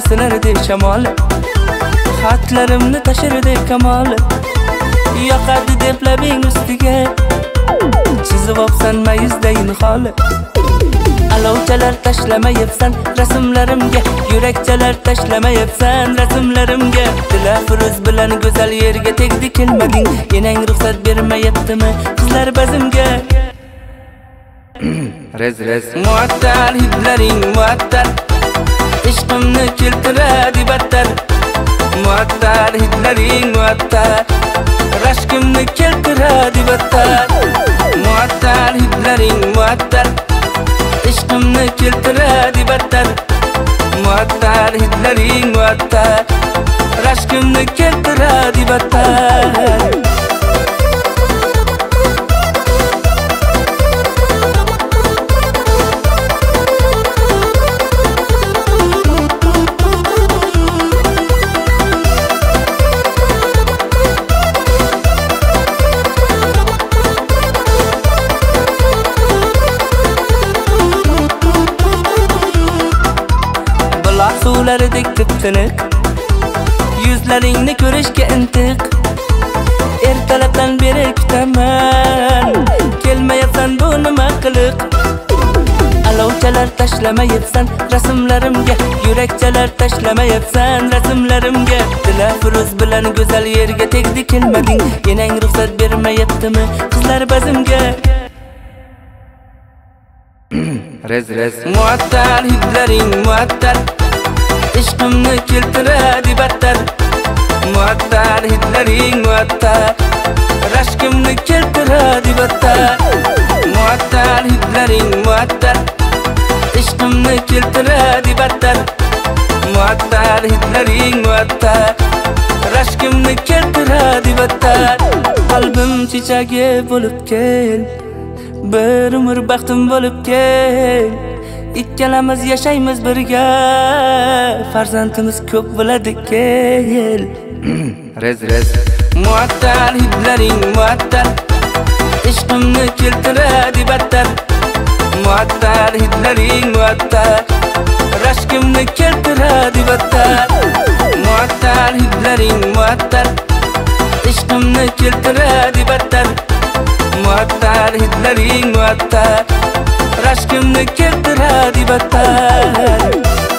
sinirdi shamol. Xatlarimni tashirdi kamol. Yoqadi deb labing ustiga chizib opsan mayizdayin hol. Alovchalar tashlamayapsan rasmlarimga, yurakchalar tashlamayapsan rasmlarimga. Dilafruz bilan go'zal yerga tegdi kelmading, enang ruxsat bermayaptimi qizlar bazimga? Rez muattar hidlaring muattar, ishqimni keltiradi battar. Muattar hidlaring muattar, rashkimni keltiradi battar. Muattar hidlaring muattar, ishqimni keltiradi battar. Muattar hidlaring muattar, rashkimni keltiradi battar. Suvlardek tip-tiniq, yuzlaringni ko'rishga intiq. Ertalabdan beri kutaman, kelmayapsan bu nima qiliq? Alovchalar tashlamayapsan rasmlarimga, yurakchalar tashlamayapsan rasmlarimga. Dilafruz bilan go'zal yerga tegdi kelmading, enang ruxsat bermayaptimi qizlar bazimga? Rez muattar hidlaring muattar, ishqimni keltiradi battar. Muattar hidlaring muattar, rashkimni keltiradi battar. Muattar hidlaring muattar, ishqimni keltiradi battar. Muattar hidlaring muattar, rashkimni keltiradi battar. Qalbim chechagi bo'lib kel, bir umr baxtim bo'lib kel. Ikkalamiz yashaymiz birga, farzandimiz ko'p bo'ladi kel. Rez muattar hidlaring muattar, ishqimni keltiradi battar. Muattar hidlaring muattar, rashkimni keltiradi battar. Muattar hidlaring muattar, ishqimni keltiradi battar. Muattar hidlaring muattar, rashkimni keltiradi battar.